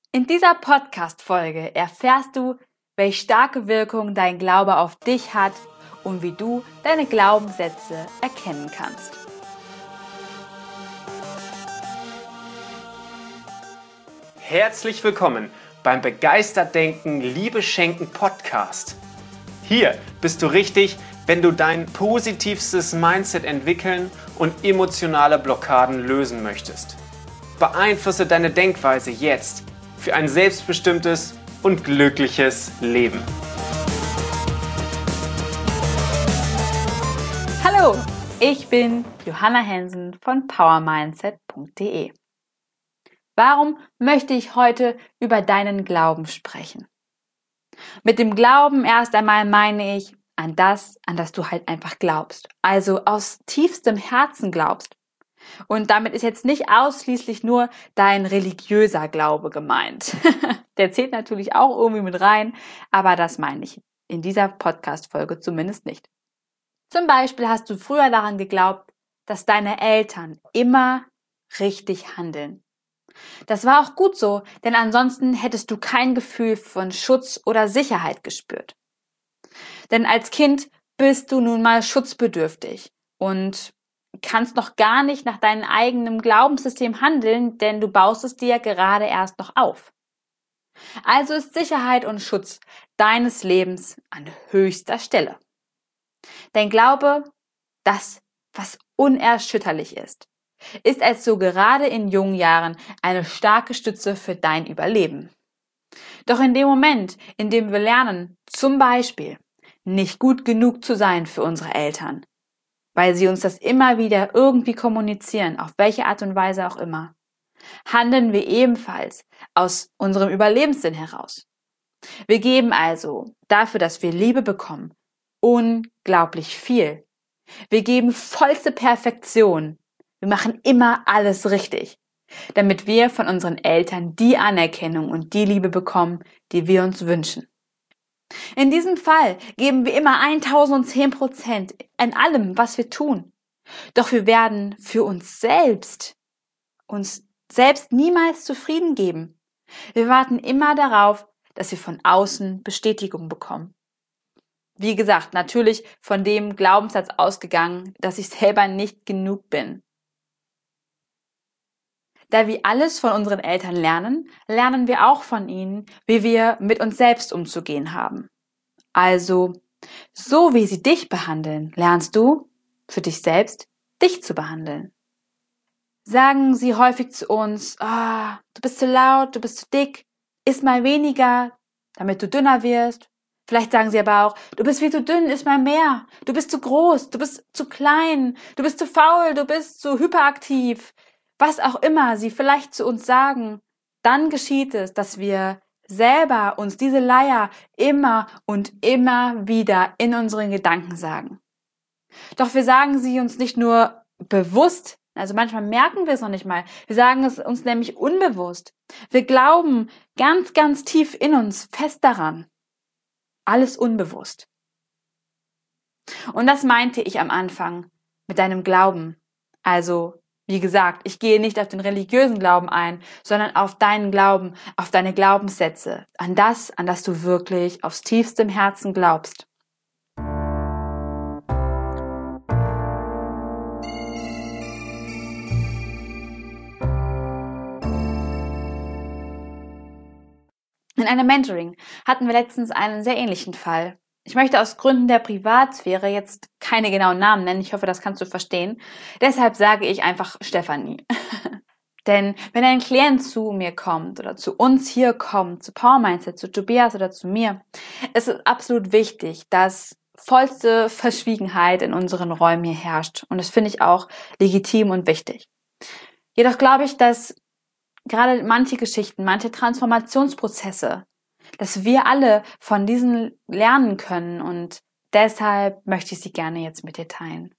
In dieser Podcast-Folge erfährst du, welche starke Wirkung dein Glaube auf dich hat und wie du deine Glaubenssätze erkennen kannst. Herzlich willkommen beim Begeistert Denken, Liebe Schenken Podcast. Hier bist du richtig, wenn du dein positivstes Mindset entwickeln und emotionale Blockaden lösen möchtest. Beeinflusse deine Denkweise jetzt für ein selbstbestimmtes und glückliches Leben. Hallo, ich bin Johanna Hensen von powermindset.de. Warum möchte ich heute über deinen Glauben sprechen? Mit dem Glauben erst einmal meine ich an das du halt einfach glaubst. Also aus tiefstem Herzen glaubst. Und damit ist jetzt nicht ausschließlich nur dein religiöser Glaube gemeint. Der zählt natürlich auch irgendwie mit rein, aber das meine ich in dieser Podcast-Folge zumindest nicht. Zum Beispiel hast du früher daran geglaubt, dass deine Eltern immer richtig handeln. Das war auch gut so, denn ansonsten hättest du kein Gefühl von Schutz oder Sicherheit gespürt. Denn als Kind bist du nun mal schutzbedürftig und kannst noch gar nicht nach deinem eigenen Glaubenssystem handeln, denn du baust es dir gerade erst noch auf. Also ist Sicherheit und Schutz deines Lebens an höchster Stelle. Dein Glaube, das, was unerschütterlich ist also gerade in jungen Jahren eine starke Stütze für dein Überleben. Doch in dem Moment, in dem wir lernen, zum Beispiel nicht gut genug zu sein für unsere Eltern, weil sie uns das immer wieder irgendwie kommunizieren, auf welche Art und Weise auch immer, handeln wir ebenfalls aus unserem Überlebenssinn heraus. Wir geben also dafür, dass wir Liebe bekommen, unglaublich viel. Wir geben vollste Perfektion. Wir machen immer alles richtig, damit wir von unseren Eltern die Anerkennung und die Liebe bekommen, die wir uns wünschen. In diesem Fall geben wir immer 1010% in allem, was wir tun. Doch wir werden für uns selbst niemals zufrieden geben. Wir warten immer darauf, dass wir von außen Bestätigung bekommen. Wie gesagt, natürlich von dem Glaubenssatz ausgegangen, dass ich selber nicht genug bin. Da wir alles von unseren Eltern lernen, lernen wir auch von ihnen, wie wir mit uns selbst umzugehen haben. Also, so wie sie dich behandeln, lernst du, für dich selbst, dich zu behandeln. Sagen sie häufig zu uns, du bist zu laut, du bist zu dick, iss mal weniger, damit du dünner wirst. Vielleicht sagen sie aber auch, du bist viel zu dünn, iss mal mehr, du bist zu groß, du bist zu klein, du bist zu faul, du bist zu hyperaktiv. Was auch immer sie vielleicht zu uns sagen, dann geschieht es, dass wir selber uns diese Leier immer und immer wieder in unseren Gedanken sagen. Doch wir sagen sie uns nicht nur bewusst, also manchmal merken wir es noch nicht mal, wir sagen es uns nämlich unbewusst. Wir glauben ganz, ganz tief in uns fest daran. Alles unbewusst. Und das meinte ich am Anfang mit deinem Glauben. Also, wie gesagt, ich gehe nicht auf den religiösen Glauben ein, sondern auf deinen Glauben, auf deine Glaubenssätze, an das du wirklich aus tiefstem Herzen glaubst. In einem Mentoring hatten wir letztens einen sehr ähnlichen Fall. Ich möchte aus Gründen der Privatsphäre jetzt keine genauen Namen nennen. Ich hoffe, das kannst du verstehen. Deshalb sage ich einfach Stefanie. Denn wenn ein Klient zu mir kommt oder zu uns hier kommt, zu Power Mindset, zu Tobias oder zu mir, ist es absolut wichtig, dass vollste Verschwiegenheit in unseren Räumen hier herrscht. Und das finde ich auch legitim und wichtig. Jedoch glaube ich, dass gerade manche Geschichten, manche Transformationsprozesse, dass wir alle von diesen lernen können und deshalb möchte ich sie gerne jetzt mit dir teilen.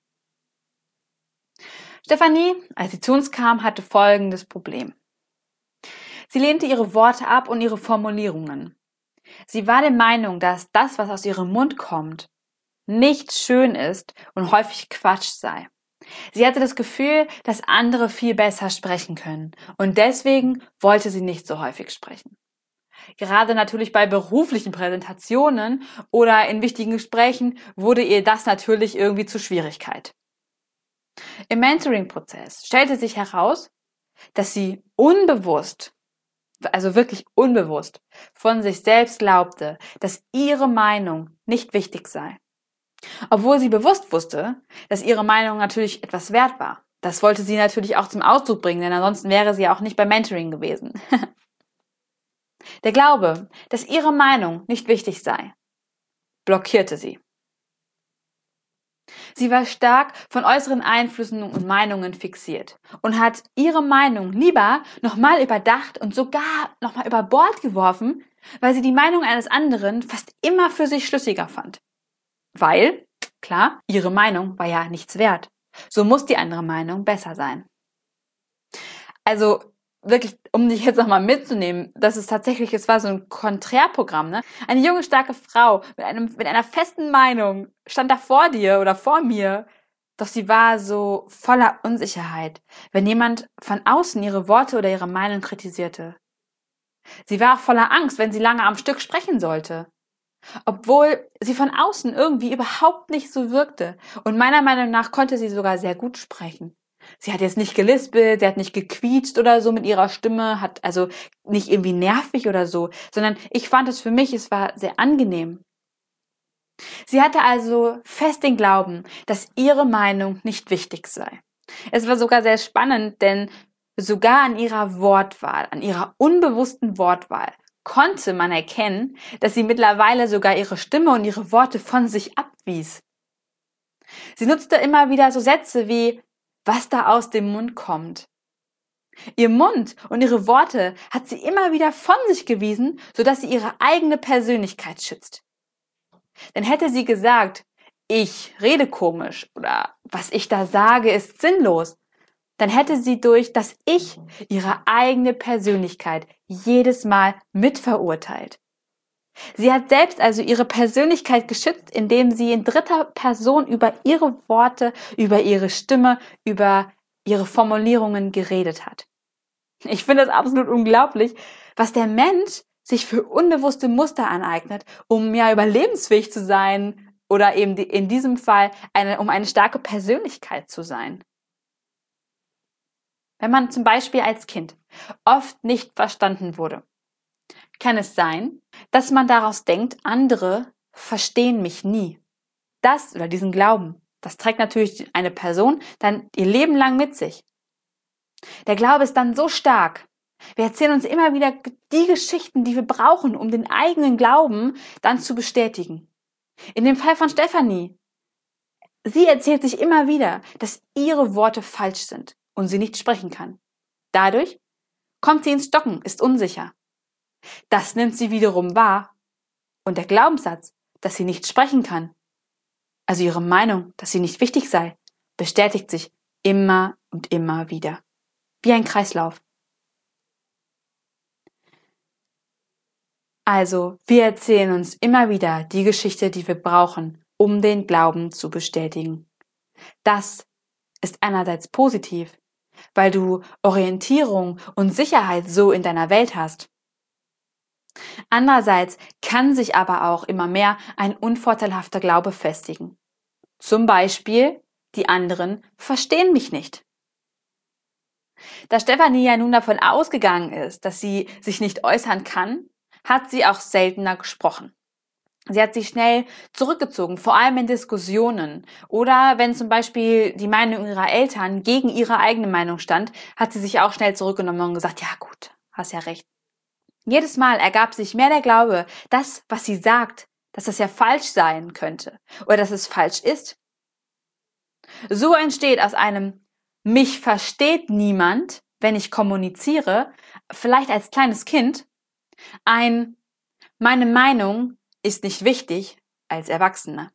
Stefanie, als sie zu uns kam, hatte folgendes Problem. Sie lehnte ihre Worte ab und ihre Formulierungen. Sie war der Meinung, dass das, was aus ihrem Mund kommt, nicht schön ist und häufig Quatsch sei. Sie hatte das Gefühl, dass andere viel besser sprechen können und deswegen wollte sie nicht so häufig sprechen. Gerade natürlich bei beruflichen Präsentationen oder in wichtigen Gesprächen wurde ihr das natürlich irgendwie zur Schwierigkeit. Im Mentoring-Prozess stellte sich heraus, dass sie unbewusst, also wirklich unbewusst, von sich selbst glaubte, dass ihre Meinung nicht wichtig sei. Obwohl sie bewusst wusste, dass ihre Meinung natürlich etwas wert war. Das wollte sie natürlich auch zum Ausdruck bringen, denn ansonsten wäre sie auch nicht beim Mentoring gewesen. Der Glaube, dass ihre Meinung nicht wichtig sei, blockierte sie. Sie war stark von äußeren Einflüssen und Meinungen fixiert und hat ihre Meinung lieber nochmal überdacht und sogar nochmal über Bord geworfen, weil sie die Meinung eines anderen fast immer für sich schlüssiger fand. Weil, klar, ihre Meinung war ja nichts wert. So muss die andere Meinung besser sein. Also wirklich, um dich jetzt nochmal mitzunehmen, es war so ein Konträrprogramm, ne? Eine junge, starke Frau mit einer festen Meinung stand da vor dir oder vor mir, doch sie war so voller Unsicherheit, wenn jemand von außen ihre Worte oder ihre Meinung kritisierte. Sie war auch voller Angst, wenn sie lange am Stück sprechen sollte. Obwohl sie von außen irgendwie überhaupt nicht so wirkte. Und meiner Meinung nach konnte sie sogar sehr gut sprechen. Sie hat jetzt nicht gelispelt, sie hat nicht gequietscht oder so mit ihrer Stimme, hat also nicht irgendwie nervig oder so, sondern ich fand es für mich, es war sehr angenehm. Sie hatte also fest den Glauben, dass ihre Meinung nicht wichtig sei. Es war sogar sehr spannend, denn sogar an ihrer Wortwahl, an ihrer unbewussten Wortwahl, konnte man erkennen, dass sie mittlerweile sogar ihre Stimme und ihre Worte von sich abwies. Sie nutzte immer wieder so Sätze wie, was da aus dem Mund kommt. Ihr Mund und ihre Worte hat sie immer wieder von sich gewiesen, sodass sie ihre eigene Persönlichkeit schützt. Denn hätte sie gesagt, ich rede komisch oder was ich da sage ist sinnlos, dann hätte sie durch das Ich ihre eigene Persönlichkeit jedes Mal mitverurteilt. Sie hat selbst also ihre Persönlichkeit geschützt, indem sie in dritter Person über ihre Worte, über ihre Stimme, über ihre Formulierungen geredet hat. Ich finde es absolut unglaublich, was der Mensch sich für unbewusste Muster aneignet, um ja überlebensfähig zu sein oder eben in diesem Fall um eine starke Persönlichkeit zu sein. Wenn man zum Beispiel als Kind oft nicht verstanden wurde, kann es sein, dass man daraus denkt, andere verstehen mich nie. Das oder diesen Glauben, das trägt natürlich eine Person dann ihr Leben lang mit sich. Der Glaube ist dann so stark. Wir erzählen uns immer wieder die Geschichten, die wir brauchen, um den eigenen Glauben dann zu bestätigen. In dem Fall von Stefanie. Sie erzählt sich immer wieder, dass ihre Worte falsch sind und sie nicht sprechen kann. Dadurch kommt sie ins Stocken, ist unsicher. Das nimmt sie wiederum wahr. Und der Glaubenssatz, dass sie nicht sprechen kann, also ihre Meinung, dass sie nicht wichtig sei, bestätigt sich immer und immer wieder. Wie ein Kreislauf. Also, wir erzählen uns immer wieder die Geschichte, die wir brauchen, um den Glauben zu bestätigen. Das ist einerseits positiv, weil du Orientierung und Sicherheit so in deiner Welt hast. Andererseits kann sich aber auch immer mehr ein unvorteilhafter Glaube festigen. Zum Beispiel, die anderen verstehen mich nicht. Da Stefanie ja nun davon ausgegangen ist, dass sie sich nicht äußern kann, hat sie auch seltener gesprochen. Sie hat sich schnell zurückgezogen, vor allem in Diskussionen. Oder wenn zum Beispiel die Meinung ihrer Eltern gegen ihre eigene Meinung stand, hat sie sich auch schnell zurückgenommen und gesagt, ja gut, hast ja recht. Jedes Mal ergab sich mehr der Glaube, das, was sie sagt, dass das ja falsch sein könnte oder dass es falsch ist. So entsteht aus einem mich versteht niemand, wenn ich kommuniziere, vielleicht als kleines Kind, ein meine Meinung ist nicht wichtig als Erwachsener.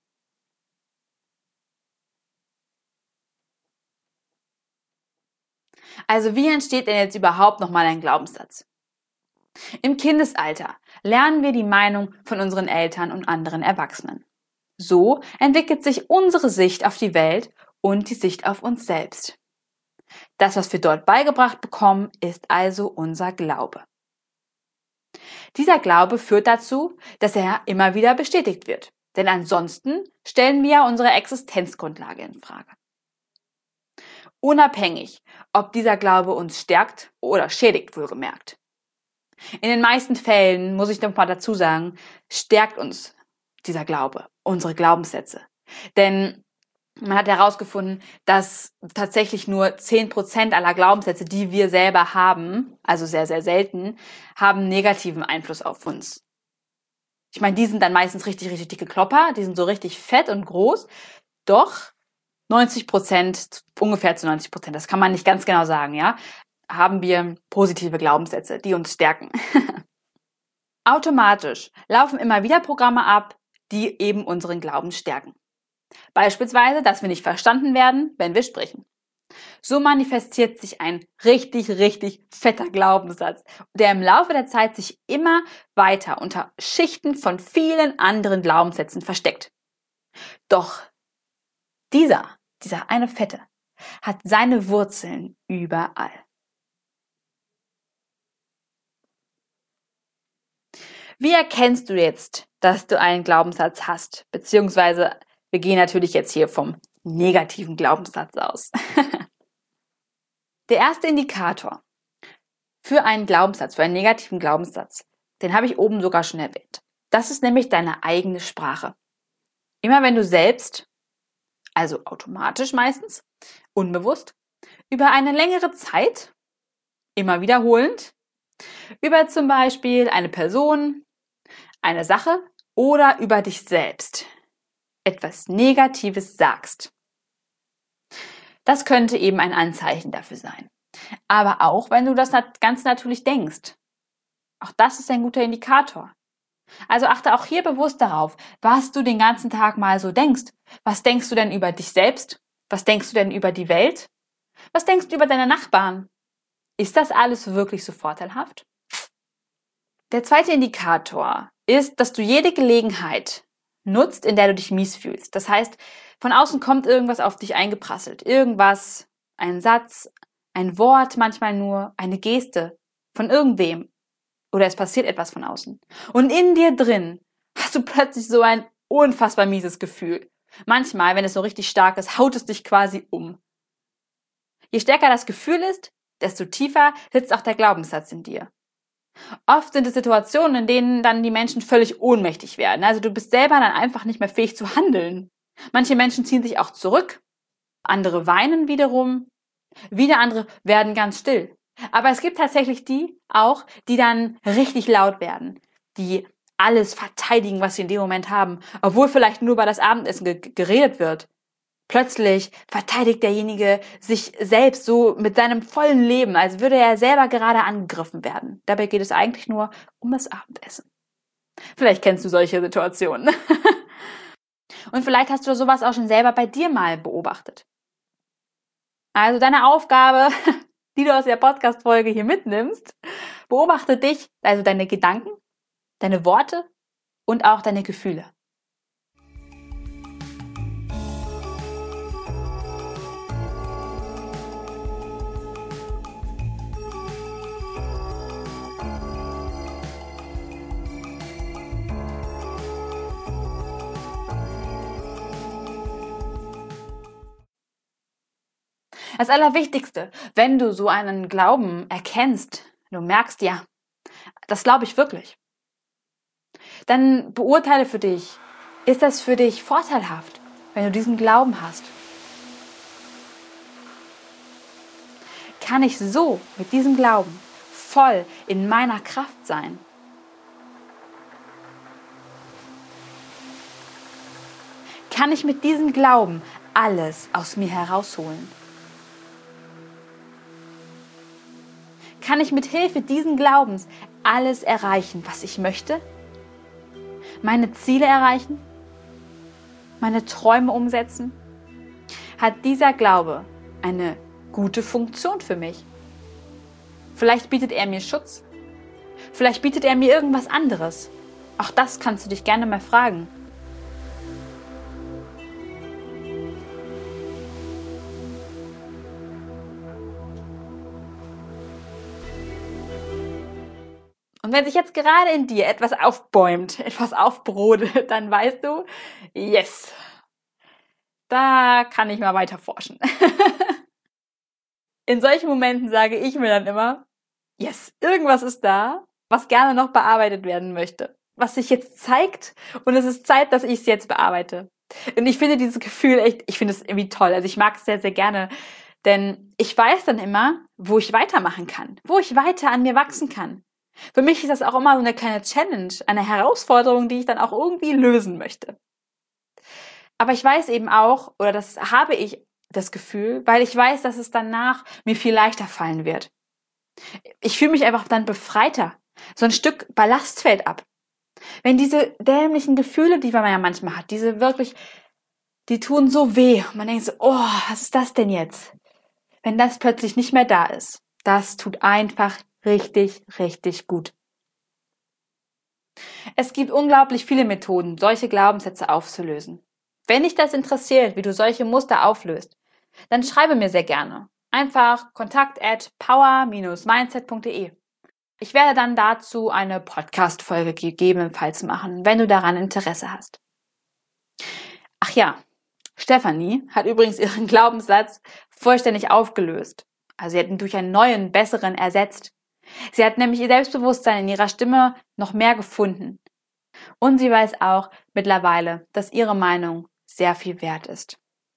Also wie entsteht denn jetzt überhaupt nochmal ein Glaubenssatz? Im Kindesalter lernen wir die Meinung von unseren Eltern und anderen Erwachsenen. So entwickelt sich unsere Sicht auf die Welt und die Sicht auf uns selbst. Das, was wir dort beigebracht bekommen, ist also unser Glaube. Dieser Glaube führt dazu, dass er immer wieder bestätigt wird. Denn ansonsten stellen wir unsere Existenzgrundlage in Frage. Unabhängig, ob dieser Glaube uns stärkt oder schädigt, wohlgemerkt. In den meisten Fällen, muss ich noch mal dazu sagen, stärkt uns dieser Glaube, unsere Glaubenssätze. Denn man hat herausgefunden, dass tatsächlich nur 10% aller Glaubenssätze, die wir selber haben, also sehr, sehr selten, haben negativen Einfluss auf uns. Ich meine, die sind dann meistens richtig, richtig dicke Klopper, die sind so richtig fett und groß, doch 90%, ungefähr zu 90%, das kann man nicht ganz genau sagen, ja, haben wir positive Glaubenssätze, die uns stärken. Automatisch laufen immer wieder Programme ab, die eben unseren Glauben stärken. Beispielsweise, dass wir nicht verstanden werden, wenn wir sprechen. So manifestiert sich ein richtig, richtig fetter Glaubenssatz, der im Laufe der Zeit sich immer weiter unter Schichten von vielen anderen Glaubenssätzen versteckt. Doch dieser eine Fette, hat seine Wurzeln überall. Wie erkennst du jetzt, dass du einen Glaubenssatz hast? Beziehungsweise, wir gehen natürlich jetzt hier vom negativen Glaubenssatz aus. Der erste Indikator für einen Glaubenssatz, für einen negativen Glaubenssatz, den habe ich oben sogar schon erwähnt. Das ist nämlich deine eigene Sprache. Immer wenn du selbst, also automatisch meistens, unbewusst, über eine längere Zeit, immer wiederholend, über zum Beispiel eine Person, eine Sache oder über dich selbst etwas Negatives sagst. Das könnte eben ein Anzeichen dafür sein. Aber auch, wenn du das ganz natürlich denkst. Auch das ist ein guter Indikator. Also achte auch hier bewusst darauf, was du den ganzen Tag mal so denkst. Was denkst du denn über dich selbst? Was denkst du denn über die Welt? Was denkst du über deine Nachbarn? Ist das alles wirklich so vorteilhaft? Der zweite Indikator ist, dass du jede Gelegenheit nutzt, in der du dich mies fühlst. Das heißt, von außen kommt irgendwas auf dich eingeprasselt. Irgendwas, ein Satz, ein Wort, manchmal nur eine Geste von irgendwem. Oder es passiert etwas von außen. Und in dir drin hast du plötzlich so ein unfassbar mieses Gefühl. Manchmal, wenn es so richtig stark ist, haut es dich quasi um. Je stärker das Gefühl ist, desto tiefer sitzt auch der Glaubenssatz in dir. Oft sind es Situationen, in denen dann die Menschen völlig ohnmächtig werden. Also du bist selber dann einfach nicht mehr fähig zu handeln. Manche Menschen ziehen sich auch zurück, andere weinen wiederum, wieder andere werden ganz still. Aber es gibt tatsächlich die auch, die dann richtig laut werden, die alles verteidigen, was sie in dem Moment haben, obwohl vielleicht nur über das Abendessen geredet wird. Plötzlich verteidigt derjenige sich selbst so mit seinem vollen Leben, als würde er selber gerade angegriffen werden. Dabei geht es eigentlich nur um das Abendessen. Vielleicht kennst du solche Situationen. Und vielleicht hast du sowas auch schon selber bei dir mal beobachtet. Also deine Aufgabe, die du aus der Podcast-Folge hier mitnimmst, beobachte dich, also deine Gedanken, deine Worte und auch deine Gefühle. Das Allerwichtigste, wenn du so einen Glauben erkennst, du merkst, ja, das glaube ich wirklich, dann beurteile für dich, ist das für dich vorteilhaft, wenn du diesen Glauben hast? Kann ich so mit diesem Glauben voll in meiner Kraft sein? Kann ich mit diesem Glauben alles aus mir herausholen? Kann ich mit Hilfe dieses Glaubens alles erreichen, was ich möchte? Meine Ziele erreichen? Meine Träume umsetzen? Hat dieser Glaube eine gute Funktion für mich? Vielleicht bietet er mir Schutz. Vielleicht bietet er mir irgendwas anderes. Auch das kannst du dich gerne mal fragen. Und wenn sich jetzt gerade in dir etwas aufbäumt, etwas aufbrodelt, dann weißt du, yes, da kann ich mal weiter forschen. In solchen Momenten sage ich mir dann immer, yes, irgendwas ist da, was gerne noch bearbeitet werden möchte, was sich jetzt zeigt und es ist Zeit, dass ich es jetzt bearbeite. Und ich finde dieses Gefühl echt, ich finde es irgendwie toll. Also ich mag es sehr, sehr gerne, denn ich weiß dann immer, wo ich weitermachen kann, wo ich weiter an mir wachsen kann. Für mich ist das auch immer so eine kleine Challenge, eine Herausforderung, die ich dann auch irgendwie lösen möchte. Aber ich weiß eben auch, oder das habe ich das Gefühl, weil ich weiß, dass es danach mir viel leichter fallen wird. Ich fühle mich einfach dann befreiter. So ein Stück Ballast fällt ab. Wenn diese dämlichen Gefühle, die man ja manchmal hat, die tun so weh. Und man denkt so, oh, was ist das denn jetzt? Wenn das plötzlich nicht mehr da ist, das tut einfach richtig, richtig gut. Es gibt unglaublich viele Methoden, solche Glaubenssätze aufzulösen. Wenn dich das interessiert, wie du solche Muster auflöst, dann schreibe mir sehr gerne. Einfach kontakt@power-mindset.de. Ich werde dann dazu eine Podcast-Folge gegebenenfalls machen, wenn du daran Interesse hast. Ach ja, Stefanie hat übrigens ihren Glaubenssatz vollständig aufgelöst. Also sie hat ihn durch einen neuen, besseren ersetzt. Sie hat nämlich ihr Selbstbewusstsein in ihrer Stimme noch mehr gefunden. Und sie weiß auch mittlerweile, dass ihre Meinung sehr viel wert ist.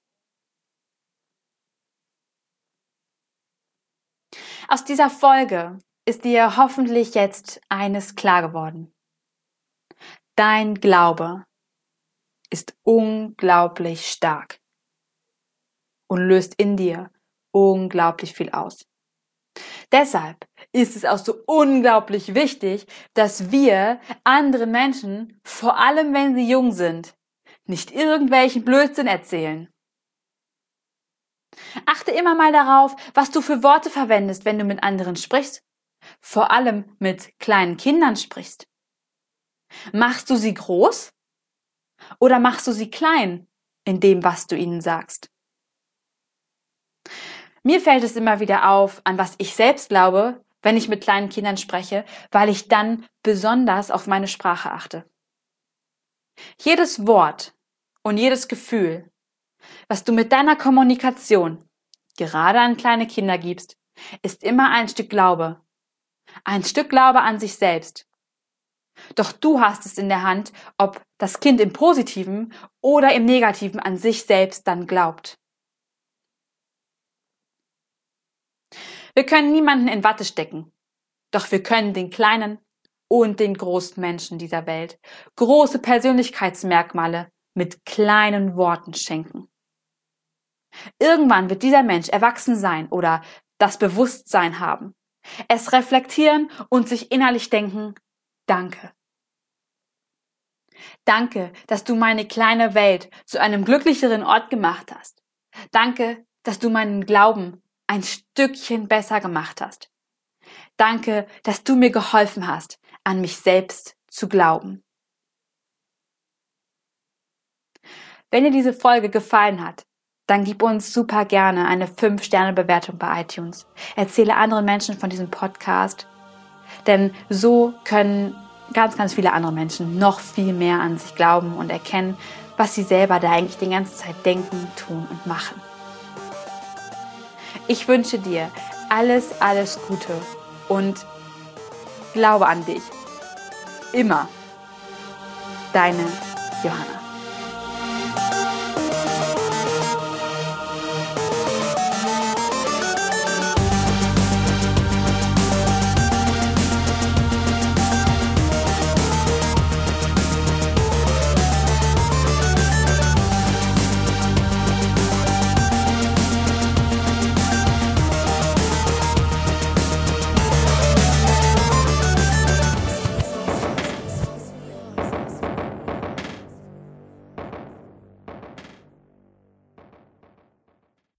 Aus dieser Folge ist dir hoffentlich jetzt eines klar geworden. Dein Glaube ist unglaublich stark und löst in dir unglaublich viel aus. Deshalb ist es auch so unglaublich wichtig, dass wir anderen Menschen, vor allem wenn sie jung sind, nicht irgendwelchen Blödsinn erzählen. Achte immer mal darauf, was du für Worte verwendest, wenn du mit anderen sprichst. Vor allem mit kleinen Kindern sprichst. Machst du sie groß oder machst du sie klein in dem, was du ihnen sagst? Mir fällt es immer wieder auf, an was ich selbst glaube, wenn ich mit kleinen Kindern spreche, weil ich dann besonders auf meine Sprache achte. Jedes Wort und jedes Gefühl, was du mit deiner Kommunikation gerade an kleine Kinder gibst, ist immer ein Stück Glaube. Ein Stück Glaube an sich selbst. Doch du hast es in der Hand, ob das Kind im Positiven oder im Negativen an sich selbst dann glaubt. Wir können niemanden in Watte stecken, doch wir können den kleinen und den großen Menschen dieser Welt große Persönlichkeitsmerkmale mit kleinen Worten schenken. Irgendwann wird dieser Mensch erwachsen sein oder das Bewusstsein haben, es reflektieren und sich innerlich denken, danke. Danke, dass du meine kleine Welt zu einem glücklicheren Ort gemacht hast. Danke, dass du meinen Glauben ein Stückchen besser gemacht hast. Danke, dass du mir geholfen hast, an mich selbst zu glauben. Wenn dir diese Folge gefallen hat, dann gib uns super gerne eine 5-Sterne-Bewertung bei iTunes. Erzähle anderen Menschen von diesem Podcast, denn so können ganz, ganz viele andere Menschen noch viel mehr an sich glauben und erkennen, was sie selber da eigentlich die ganze Zeit denken, tun und machen. Ich wünsche dir alles, alles Gute und glaube an dich. Immer. Deine Johanna.